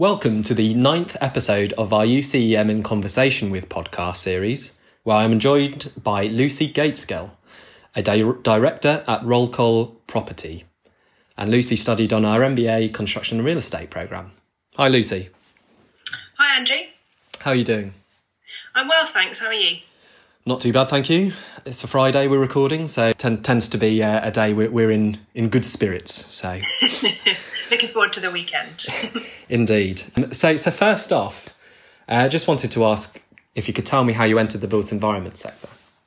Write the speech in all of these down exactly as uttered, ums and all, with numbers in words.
Welcome to the ninth episode of our U C E M in Conversation With podcast series, where I am joined by Lucy Gaitskell, a di- director at Roll Call Property. And Lucy studied on our M B A Construction and Real Estate programme. Hi, Lucy. Hi, Andrew. How are you doing? I'm well, thanks. How are you? Not too bad, thank you. It's a Friday we're recording, so it t- tends to be uh, a day we're, we're in, in good spirits. So looking forward to the weekend. Indeed. So, so first off, I uh, just wanted to ask if you could tell me how you entered the built environment sector.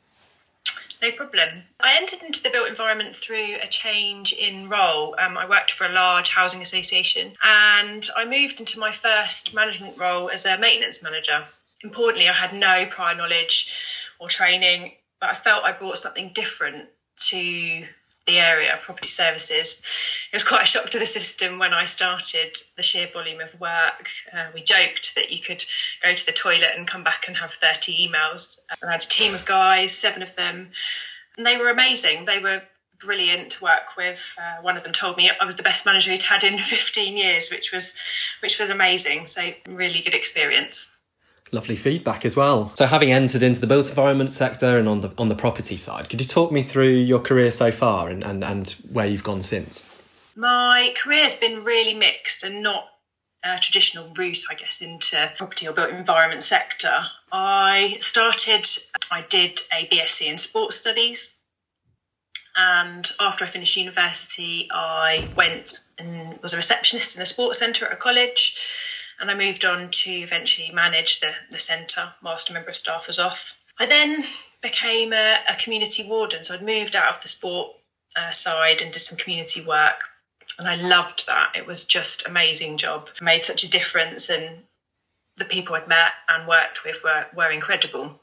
No problem. I entered into the built environment through a change in role. Um, I worked for a large housing association and I moved into my first management role as a maintenance manager. Importantly, I had no prior knowledge or training, but I felt I brought something different to the area of property services. It was quite a shock to the system when I started, the sheer volume of work. Uh, we joked that you could go to the toilet and come back and have thirty emails. I had a team of guys, seven of them, and they were amazing. They were brilliant to work with. Uh, one of them told me I was the best manager he'd had in fifteen years, which was which was amazing. So really good experience. Lovely feedback as well. So having entered into the built environment sector and on the on the property side, could you talk me through your career so far and, and, and where you've gone since? My career has been really mixed and not a traditional route, I guess, into property or built environment sector. I started, I did a B Sc in sports studies. And after I finished university, I went and was a receptionist in a sports centre at a college. And I moved on to eventually manage the, the centre whilst a member of staff was off. I then became a, a community warden. So I'd moved out of the sport uh, side and did some community work. And I loved that. It was just an amazing job. It made such a difference and the people I'd met and worked with were, were incredible.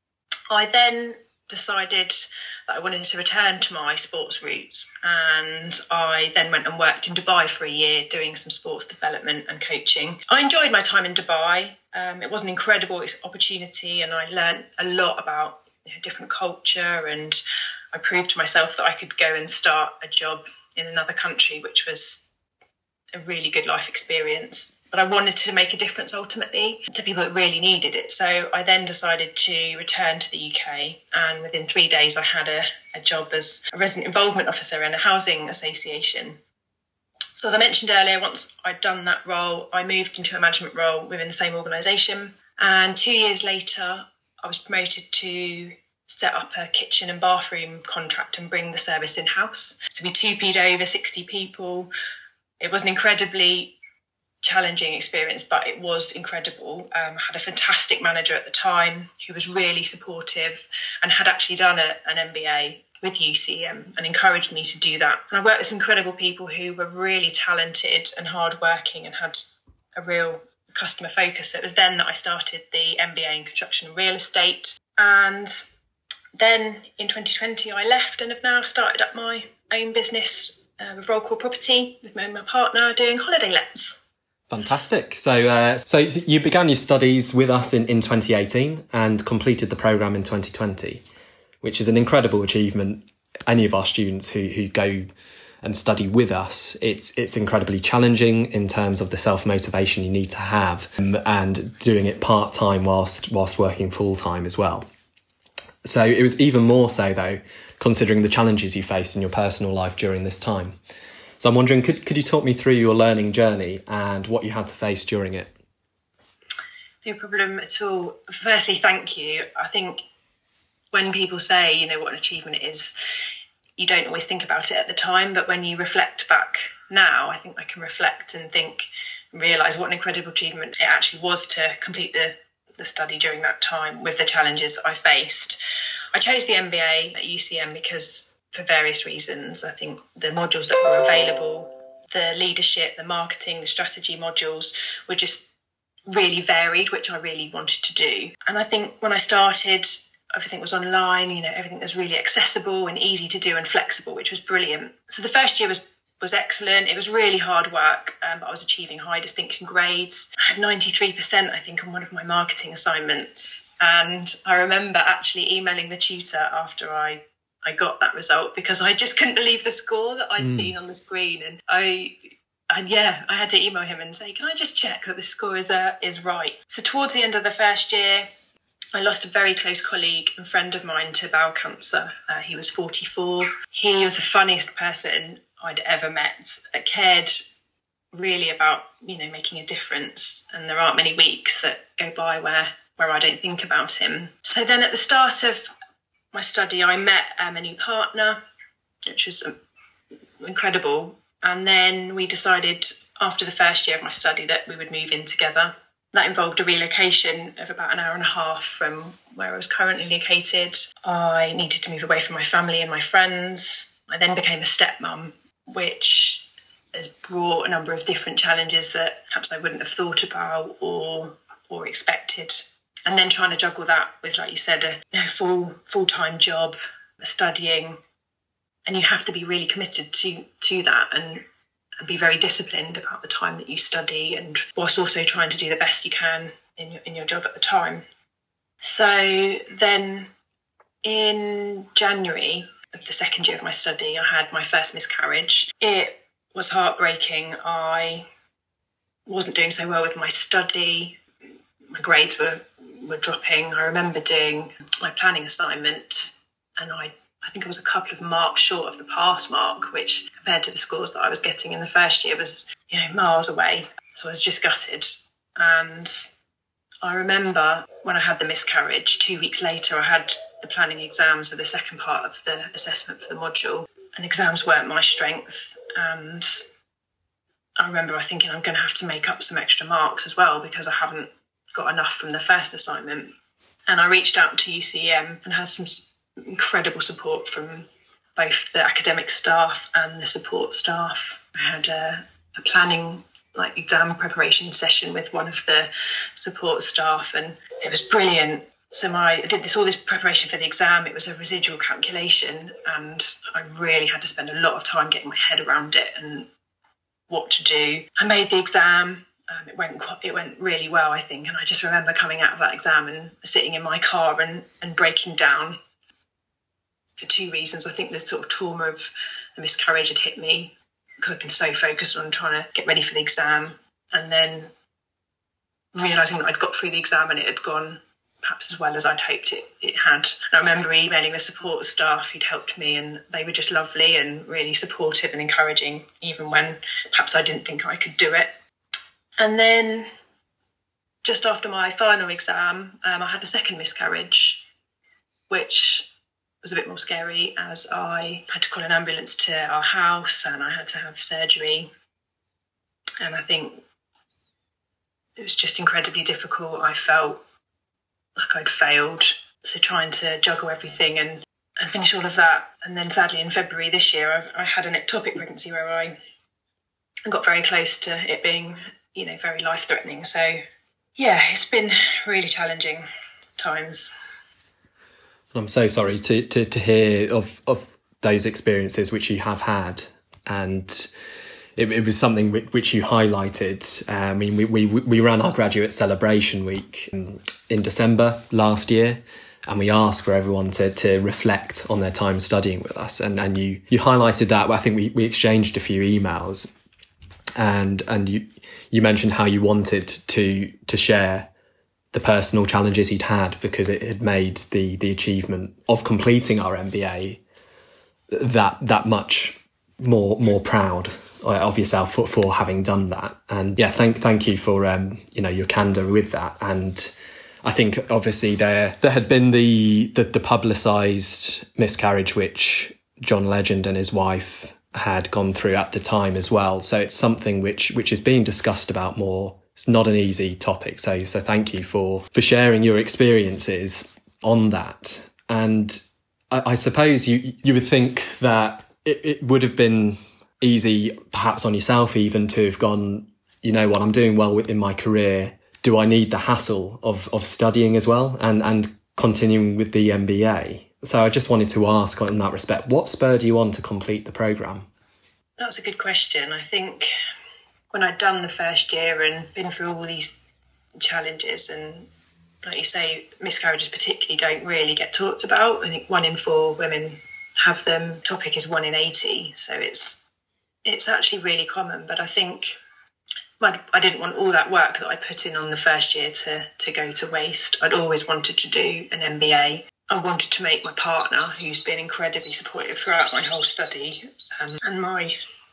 I then decided that I wanted to return to my sports roots, and I then went and worked in Dubai for a year doing some sports development and coaching. I enjoyed my time in Dubai. Um, it was an incredible opportunity and I learned a lot about you know, different culture, and I proved to myself that I could go and start a job in another country, which was a really good life experience. But I wanted to make a difference ultimately to people that really needed it. So I then decided to return to the U K, and within three days I had a, a job as a resident involvement officer in a housing association. So as I mentioned earlier, once I'd done that role, I moved into a management role within the same organisation. And two years later, I was promoted to set up a kitchen and bathroom contract and bring the service in-house. So we two P'd over sixty people. It was an incredibly challenging experience, but it was incredible. Um, I had a fantastic manager at the time who was really supportive and had actually done a, an M B A with U C E M and encouraged me to do that. And I worked with some incredible people who were really talented and hardworking and had a real customer focus. So it was then that I started the M B A in Construction and Real Estate. And then in twenty twenty I left and have now started up my own business uh, with Roll Call Property with my, my partner doing holiday lets. Fantastic. So uh, so you began your studies with us in, in twenty eighteen and completed the programme in twenty twenty, which is an incredible achievement. Any of our students who, who go and study with us, it's it's incredibly challenging in terms of the self-motivation you need to have um, and doing it part-time whilst whilst working full-time as well. So it was even more so, though, considering the challenges you faced in your personal life during this time. So I'm wondering, could could you talk me through your learning journey and what you had to face during it? No problem at all. Firstly, thank you. I think when people say, you know, what an achievement it is, you don't always think about it at the time. But when you reflect back now, I think I can reflect and think and realise what an incredible achievement it actually was to complete the, the study during that time with the challenges I faced. I chose the M B A at U C E M because for various reasons. I think the modules that were available, the leadership, the marketing, the strategy modules were just really varied, which I really wanted to do. And I think when I started, everything was online, you know, everything was really accessible and easy to do and flexible, which was brilliant. So the first year was was excellent. It was really hard work, um, but I was achieving high distinction grades. I had ninety-three percent, I think, on one of my marketing assignments. And I remember actually emailing the tutor after I I got that result because I just couldn't believe the score that I'd mm. seen on the screen. And I and yeah, I had to email him and say, can I just check that this score is uh, is right? So towards the end of the first year, I lost a very close colleague and friend of mine to bowel cancer. Uh, he was forty-four. He was the funniest person I'd ever met, that cared really about, you know, making a difference. And there aren't many weeks that go by where, where I don't think about him. So then at the start of my study, I met um, a new partner, which was um, incredible. And then we decided after the first year of my study that we would move in together. That involved a relocation of about an hour and a half from where I was currently located. I needed to move away from my family and my friends. I then became a stepmom, which has brought a number of different challenges that perhaps I wouldn't have thought about or or expected. And then trying to juggle that with, like you said, a you know, full full-time job, studying, and you have to be really committed to to that and and be very disciplined about the time that you study, and whilst also trying to do the best you can in your, in your job at the time. So then in January of the second year of my study, I had my first miscarriage. It was heartbreaking. I wasn't doing so well with my study. My grades were, were dropping. I remember doing my planning assignment, and I I think I was a couple of marks short of the pass mark, which compared to the scores that I was getting in the first year was, you know, miles away. So I was just gutted. And I remember when I had the miscarriage, two weeks later, I had the planning exams, so the second part of the assessment for the module, and exams weren't my strength. And I remember I thinking I'm going to have to make up some extra marks as well because I haven't got enough from the first assignment. And I reached out to U C E M and had some incredible support from both the academic staff and the support staff. I had a, a planning like exam preparation session with one of the support staff, and it was brilliant. So my, I did this all this preparation for the exam. It was a residual calculation, and I really had to spend a lot of time getting my head around it and what to do. I made the exam. Um, it went it went really well, I think, and I just remember coming out of that exam and sitting in my car and, and breaking down for two reasons. I think the sort of trauma of the miscarriage had hit me because I've been so focused on trying to get ready for the exam, and then realising that I'd got through the exam and it had gone perhaps as well as I'd hoped it, it had. And I remember emailing the support staff who'd helped me, and they were just lovely and really supportive and encouraging, even when perhaps I didn't think I could do it. And then just after my final exam, um, I had a second miscarriage, which was a bit more scary as I had to call an ambulance to our house and I had to have surgery. And I think it was just incredibly difficult. I felt like I'd failed. So trying to juggle everything and, and finish all of that. And then sadly in February this year, I, I had an ectopic pregnancy where I got very close to it being, you know, very life-threatening. So yeah, it's been really challenging times. I'm so sorry to, to, to hear of, of those experiences which you have had. And it, it was something which, which you highlighted. Uh, I mean, we, we, we ran our graduate celebration week in, in December last year, and we asked for everyone to, to reflect on their time studying with us. And, and you, you highlighted that. I think we, we exchanged a few emails, and and you you mentioned how you wanted to to share the personal challenges you'd had because it had made the the achievement of completing our M B A that that much more more proud of yourself for, for having done that. And yeah, thank thank you for um you know your candor with that. And I think obviously there there had been the the, the publicised miscarriage which John Legend and his wife had gone through at the time as well. So it's something which which is being discussed about more. It's not an easy topic. So so thank you for, for sharing your experiences on that. And I, I suppose you you would think that it, it would have been easy perhaps on yourself even to have gone, you know what, I'm doing well within my career. Do I need the hassle of, of studying as well and, and continuing with the M B A? So I just wanted to ask in that respect, what spurred you on to complete the programme? That's a good question. I think when I'd done the first year and been through all these challenges, and like you say, miscarriages particularly don't really get talked about. I think one in four women have them. Topic is one in eighty. So it's it's actually really common, but I think well, I didn't want all that work that I put in on the first year to, to go to waste. I'd always wanted to do an M B A. I wanted to make my partner, who's been incredibly supportive throughout my whole study, um, and my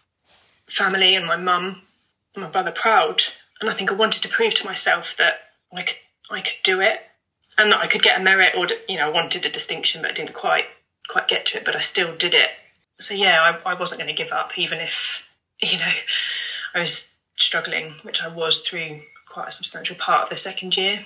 family and my mum and my brother proud. And I think I wanted to prove to myself that I could I could do it, and that I could get a merit, or, you know, I wanted a distinction, but I didn't quite quite get to it, but I still did it. So yeah, I, I wasn't going to give up, even if, you know, I was struggling, which I was through quite a substantial part of the second year.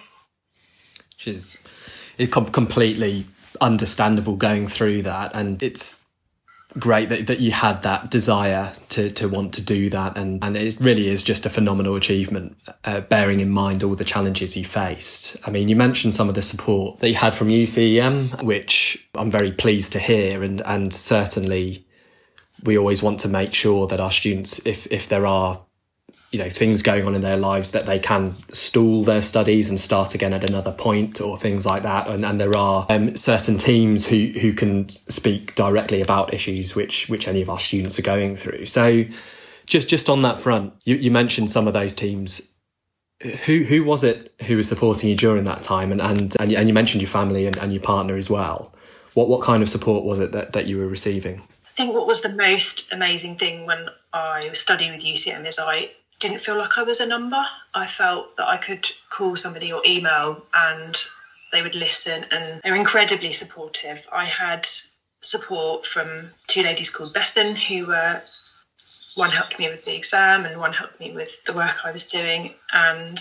Which is com- completely understandable going through that, and it's great that, that you had that desire to to want to do that, and, and it really is just a phenomenal achievement, uh, bearing in mind all the challenges you faced. I mean, you mentioned some of the support that you had from U C E M, which I'm very pleased to hear, and and certainly we always want to make sure that our students, if if there are you know, things going on in their lives, that they can stall their studies and start again at another point, or things like that. And, and there are um, certain teams who, who can speak directly about issues which, which any of our students are going through. So just, just on that front, you, you mentioned some of those teams. Who, who was it who was supporting you during that time? And, and, and you mentioned your family and, and your partner as well. What, what kind of support was it that, that you were receiving? I think what was the most amazing thing when I was studying with U C M is I didn't feel like I was a number. I felt that I could call somebody or email and they would listen, and they were incredibly supportive. I had support from two ladies called Bethan, who were, one helped me with the exam and one helped me with the work I was doing. And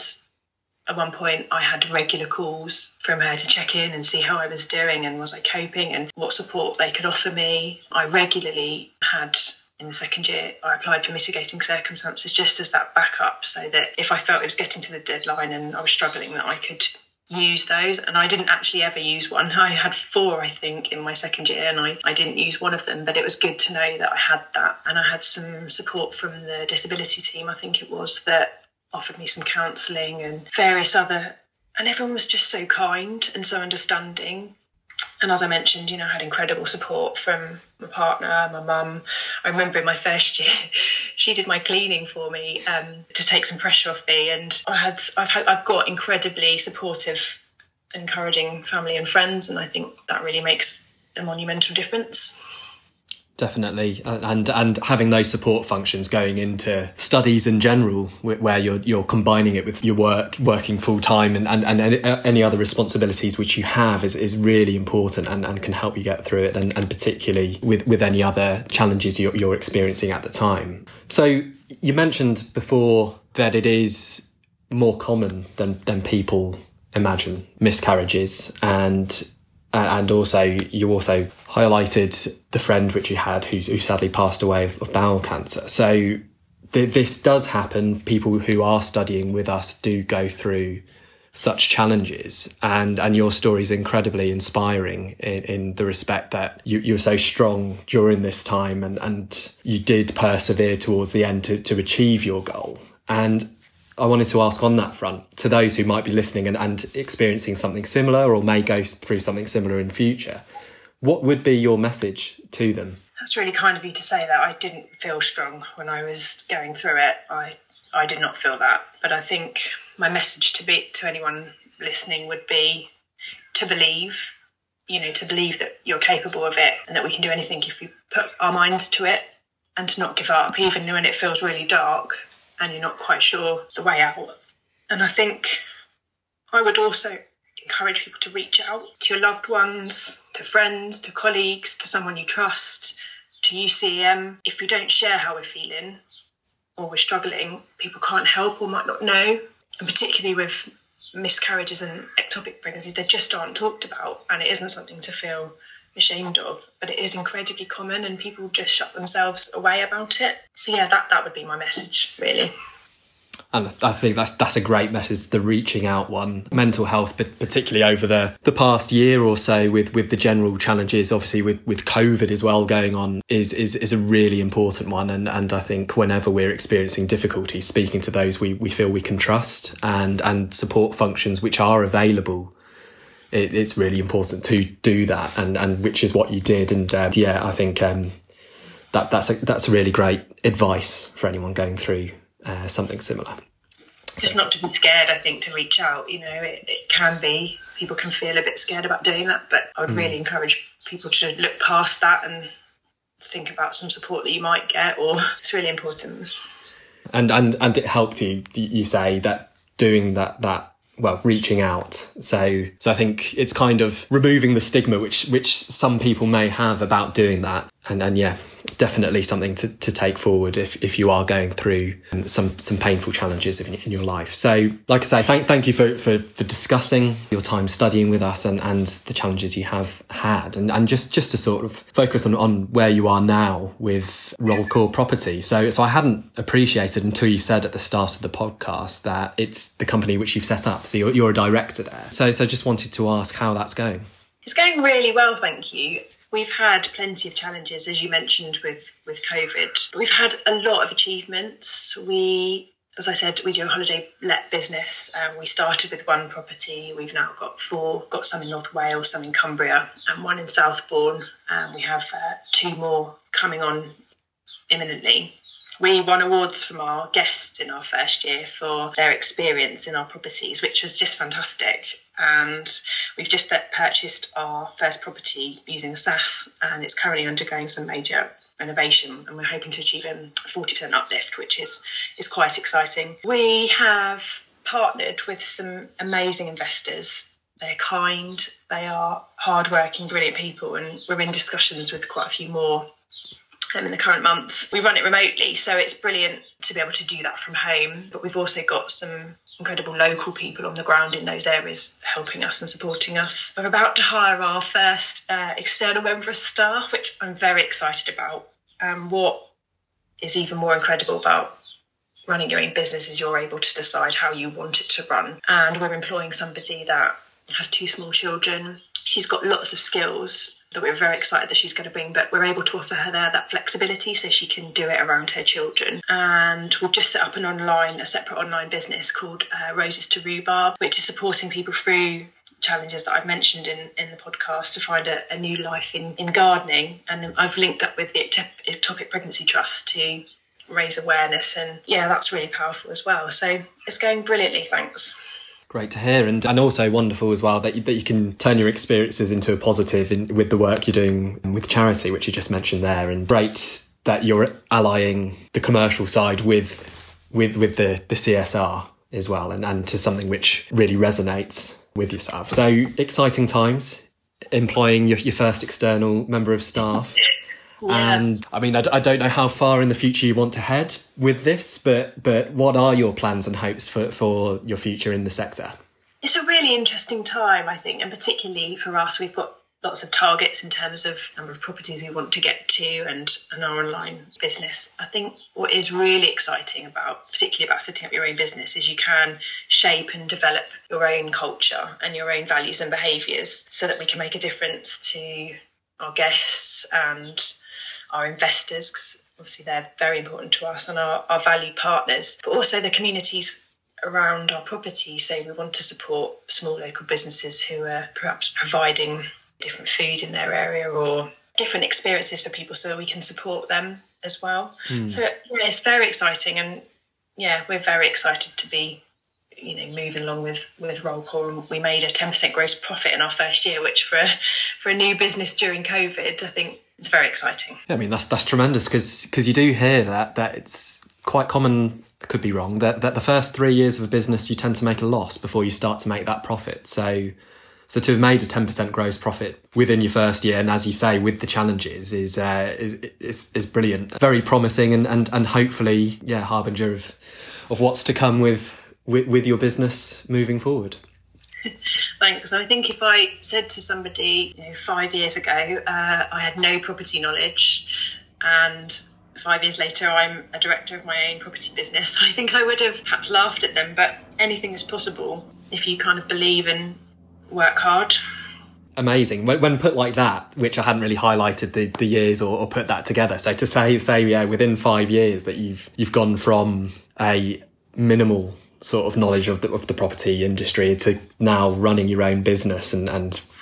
at one point I had regular calls from her to check in and see how I was doing and was I coping and what support they could offer me. I regularly had, in the second year, I applied for mitigating circumstances just as that backup, so that if I felt it was getting to the deadline and I was struggling, that I could use those. And I didn't actually ever use one. I had four, I think, in my second year, and I, I didn't use one of them, but it was good to know that I had that. And I had some support from the disability team, I think it was, that offered me some counselling and various other, and everyone was just so kind and so understanding. And as I mentioned, you know, I had incredible support from my partner, my mum. I remember in my first year, she did my cleaning for me um, to take some pressure off me. And I had, I've, had, I've got incredibly supportive, encouraging family and friends, and I think that really makes a monumental difference. Definitely, and and having those support functions going into studies in general, where you're you're combining it with your work, working full time, and, and, and any other responsibilities which you have is, is really important, and, and can help you get through it, and, and particularly with, with any other challenges you're, you're experiencing at the time. So you mentioned before that it is more common than than people imagine, miscarriages, and and also you also highlighted the friend which you had who, who sadly passed away of, of bowel cancer. So th- this does happen. People who are studying with us do go through such challenges, and and your story is incredibly inspiring in, in the respect that you, you were so strong during this time, and, and you did persevere towards the end to, to achieve your goal. And I wanted to ask on that front, to those who might be listening and, and experiencing something similar, or may go through something similar in future, what would be your message to them? That's really kind of you to say that. I didn't feel strong when I was going through it. I I did not feel that. But I think my message to be to anyone listening would be to believe, you know, to believe that you're capable of it, and that we can do anything if we put our minds to it, and to not give up, even when it feels really dark and you're not quite sure the way out. And I think I would also encourage people to reach out to your loved ones, to friends, to colleagues, to someone you trust, to U C E M. If we don't share how we're feeling or we're struggling, people can't help or might not know. And particularly with miscarriages and ectopic pregnancies, they just aren't talked about, and it isn't something to feel ashamed of, but it is incredibly common, and people just shut themselves away about it. So yeah, that that would be my message, really. And I think that's that's a great message, the reaching out one. Mental health, but particularly over the, the past year or so, with, with the general challenges, obviously with, with COVID as well going on, is is is a really important one. And and I think whenever we're experiencing difficulty, speaking to those we, we feel we can trust, and and support functions which are available, it, it's really important to do that, and, and which is what you did. And uh, yeah, I think um, that that's a, that's a really great advice for anyone going through uh, something similar. Just not to be scared, I think, to reach out. You know, it, it can be, people can feel a bit scared about doing that, but I would mm. really encourage people to look past that and think about some support that you might get, or it's really important. And and and it helped you, you say, that doing that, that well, reaching out. So so I think it's kind of removing the stigma which which some people may have about doing that. And and yeah, definitely something to, to take forward if, if you are going through some some painful challenges in, in your life. So like I say, thank thank you for, for, for discussing your time studying with us and, and the challenges you have had, and, and just, just to sort of focus on, on where you are now with Rollcore Property. So so I hadn't appreciated until you said at the start of the podcast that it's the company which you've set up. So you're, you're a director there. So so just wanted to ask how that's going. It's going really well, thank you. We've had plenty of challenges, as you mentioned, with, with COVID. But we've had a lot of achievements. We, as I said, we do a holiday let business. Um, we started with one property. We've now got four, got some in North Wales, some in Cumbria, and one in Southbourne. Um, we have uh, two more coming on imminently. We won awards from our guests in our first year for their experience in our properties, which was just fantastic. And we've just purchased our first property using S A S, and it's currently undergoing some major renovation, and we're hoping to achieve a forty percent uplift, which is, is quite exciting. We have partnered with some amazing investors. They're kind, they are hardworking, brilliant people, and we're in discussions with quite a few more Um, in the current months. We run it remotely, so it's brilliant to be able to do that from home, but we've also got some incredible local people on the ground in those areas helping us and supporting us. We're about to hire our first uh, external member of staff, which I'm very excited about. Um, what is even more incredible about running your own business is you're able to decide how you want it to run, and we're employing somebody that has two small children. She's got lots of skills that we're very excited that she's going to bring, but we're able to offer her there that flexibility so she can do it around her children. And we've just set up an online, a separate online business called uh, Roses to Rhubarb, which is supporting people through challenges that I've mentioned in, in the podcast to find a, a new life in, in gardening. And I've linked up with the Ectopic Pregnancy Trust to raise awareness, and yeah, that's really powerful as well. So it's going brilliantly, thanks. Great to hear, and and also wonderful as well that you, that you can turn your experiences into a positive in, with the work you're doing with charity, which you just mentioned there. And great that you're allying the commercial side with with with the, the C S R as well, and, and to something which really resonates with yourself. So exciting times, employing your, your first external member of staff. Yeah. And I mean, I, I don't know how far in the future you want to head with this, but but what are your plans and hopes for, for your future in the sector? It's a really interesting time, I think, and particularly for us, we've got lots of targets in terms of number of properties we want to get to and, and our online business. I think what is really exciting about, particularly about setting up your own business, is you can shape and develop your own culture and your own values and behaviours so that we can make a difference to our guests and our investors, because obviously they're very important to us, and our, our valued partners, but also the communities around our property. So we want to support small local businesses who are perhaps providing different food in their area or different experiences for people so that we can support them as well. Mm. So yeah, it's very exciting, and yeah, we're very excited to be, you know, moving along with with Rollcore. We made a ten percent gross profit in our first year, which for for a new business during COVID, I think it's very exciting. Yeah, I mean, that's that's tremendous, because because you do hear that that it's quite common, I could be wrong, that, that the first three years of a business you tend to make a loss before you start to make that profit. So so to have made a ten percent gross profit within your first year, and as you say, with the challenges, is uh, is, is is brilliant, very promising, and and and hopefully, yeah, harbinger of of what's to come with with, with your business moving forward. Thanks. I think if I said to somebody, you know, five years ago, uh, I had no property knowledge, and five years later I'm a director of my own property business, I think I would have perhaps laughed at them. But anything is possible if you kind of believe and work hard. Amazing. When, when put like that, which I hadn't really highlighted the, the years or, or put that together. So to say, say, yeah, within five years that you've you've gone from a minimal sort of knowledge of the of the property industry to now running your own business and, and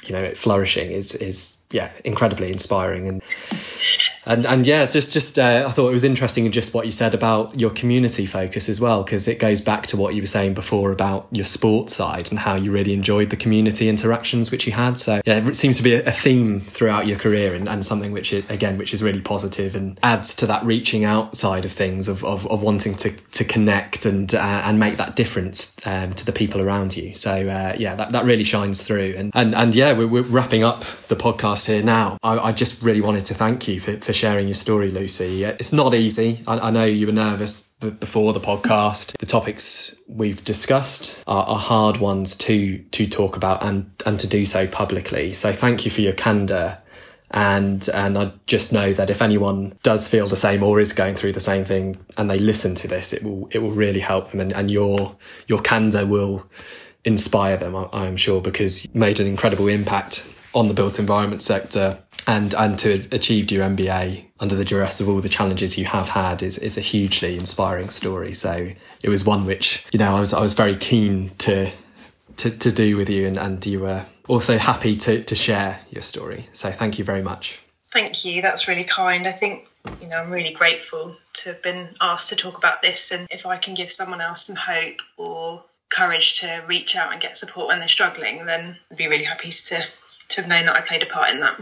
you know, it flourishing is is yeah incredibly inspiring. And And and yeah, just just uh, I thought it was interesting just what you said about your community focus as well, because it goes back to what you were saying before about your sports side and how you really enjoyed the community interactions which you had. So yeah, it seems to be a theme throughout your career, and, and something which is, again, which is really positive and adds to that reaching out side of things of of, of wanting to to connect and uh, and make that difference um, to the people around you. So uh, yeah, that, that really shines through. And and and yeah, we're, we're wrapping up the podcast here now. I, I just really wanted to thank you for, for sharing your story, Lucy. It's not easy. I, I know you were nervous b- before the podcast. The topics we've discussed are, are hard ones to to talk about and and to do so publicly. So thank you for your candour. And and I just know that if anyone does feel the same or is going through the same thing and they listen to this, it will it will really help them, and, and your your candour will inspire them, I, I'm sure, because you made an incredible impact on the built environment sector. And and to have achieved your M B A under the duress of all the challenges you have had is, is a hugely inspiring story. So it was one which, you know, I was I was very keen to to, to do with you, and, and you were also happy to, to share your story. So thank you very much. Thank you. That's really kind. I think, you know, I'm really grateful to have been asked to talk about this. And if I can give someone else some hope or courage to reach out and get support when they're struggling, then I'd be really happy to, to have known that I played a part in that.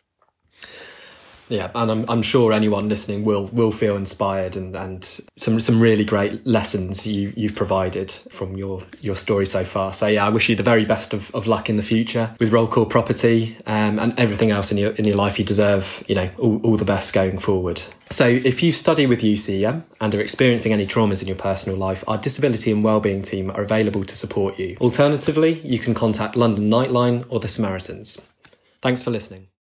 Yeah, and I'm I'm sure anyone listening will will feel inspired, and, and some some really great lessons you you've provided from your your story so far. So yeah, I wish you the very best of, of luck in the future with Rollcore Property, um, and everything else in your in your life. You deserve, you know, all, all the best going forward. So if you study with U C E M and are experiencing any traumas in your personal life, our disability and wellbeing team are available to support you. Alternatively, you can contact London Nightline or the Samaritans. Thanks for listening.